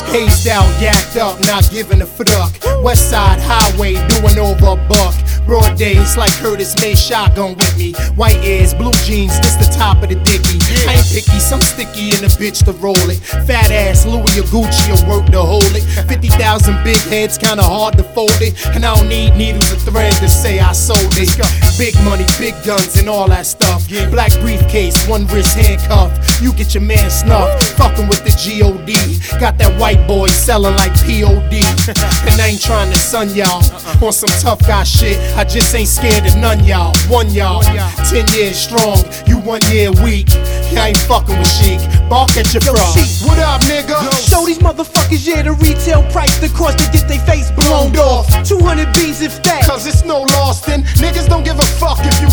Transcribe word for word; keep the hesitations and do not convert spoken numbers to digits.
Hazed out, yacked up, not giving a fuck. West Side Highway, doing over a buck. Broad days like Curtis made shotgun with me. White ears, blue jeans, this the top of the dicky. I ain't picky, some sticky in a bitch to roll it. Fat ass Louis or Gucci or work to hold it. fifty thousand big heads, kinda hard to fold it. And I don't need needles or thread to say I sold it. Big money, big guns and all that stuff. Black briefcase, one wrist handcuff. You get your man snuffed, fucking with the G O D. Got that white boy selling like P O D. And I ain't trying to sun y'all on some tough guy shit. I just ain't scared of none y'all. One y'all, ten years strong, you one year weak. I ain't fucking with Sheik. Bark at your frog. What up, nigga? Show these motherfuckers, yeah, the retail price, the cost to get they face blown off. two hundred B's if that. Cause it's no lost in. Niggas don't give a fuck if you